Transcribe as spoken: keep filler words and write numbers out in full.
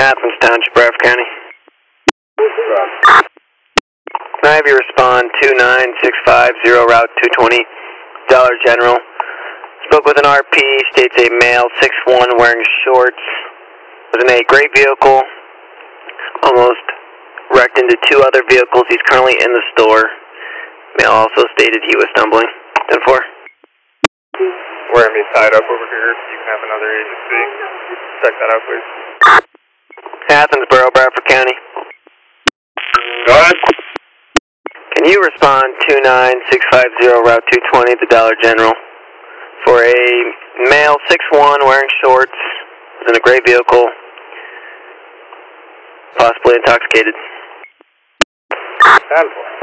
Athens Township, Bradford County. Can I have you respond two nine six five zero, Route two twenty, Dollar General. Spoke with an R P, states a male, six one, wearing shorts, was in a gray vehicle, almost wrecked into two other vehicles. He's currently in the store. Male also stated he was stumbling. ten four. We're going to be tied up over here. You can have another agency. Check that out, please. Athens Borough, Bradford County. Go ahead. Can you respond two nine six five zero, Route two twenty, the Dollar General, for a male, six one, wearing shorts, was in a gray vehicle, possibly intoxicated? ten four.